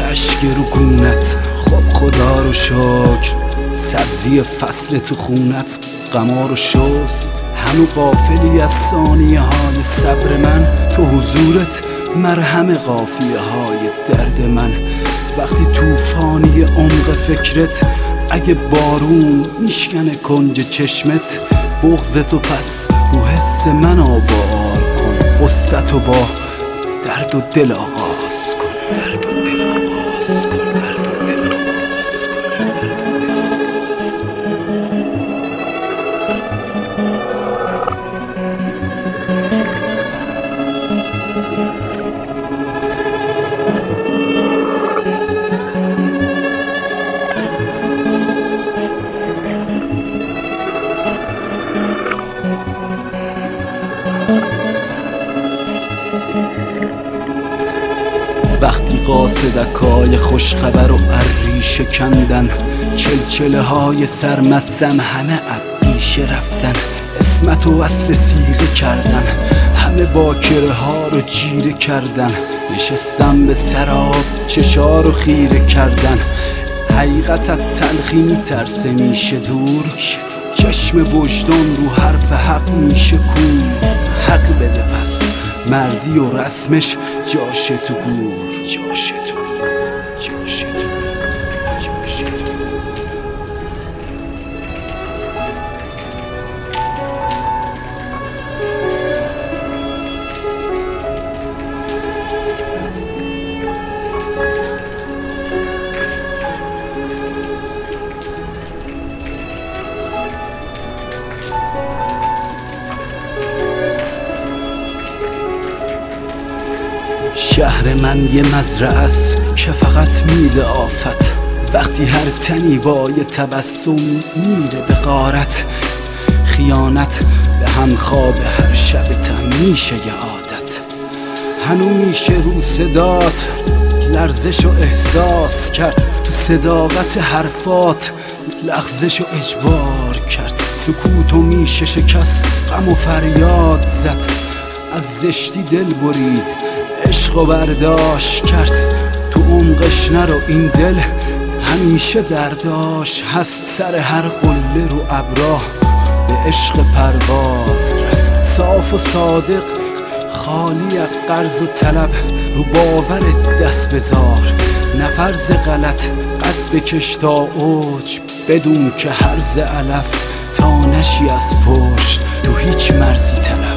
اشک رو گونت. خب خدا رو شکر سبزی فصل تو خونت غما رو شست. هنو غافلی از ثانیه های صبر من، تو حضورت مرهم قافیه های درد من. وقتی توفانی عمق فکرت، اگه بارون میشکنه کنج چشمت، بغضتو پس رو حس من آوار کن، قصتو با درد و دل آغاز کن. وقتی قاصدکای خوشخبر و اری شکندن، چلچله های سرمستم همه عبیشه رفتن. اسمت و وصل سیغه کردن، همه باکره ها رو جیره کردن. نشستم به سراب چشارو خیره کردن. حقیقت از تلخی میترسه میشه دور، چشم وجدان رو حرف حق میشه کور. حق بده پس مردی و رسمش جاشه تو گور. شهر من یه مزرعه است که فقط میده آفت. وقتی هر تنی با یه تبسم میره به غارت، خیانت به همخواب هر شبتم میشه یه عادت. هنو میشه رو صدات لرزش و احساس کرد، تو صداقت حرفات لغزش و اجبار کرد. سکوتو میشه شکست، غم و فریاد زد، از زشتی دل برید، عشق و برداشت کرد. تو عمقش نرو، این دل همیشه درداش هست. سر هر قله رو ابراه به عشق پرواز رفت. صاف و صادق خالی از قرض و طلب، رو باورت دست بذار، نفرز غلط قد بکش تا اوج. بدون که هرز علف تا نشی از پشت، تو هیچ مرزی طلب.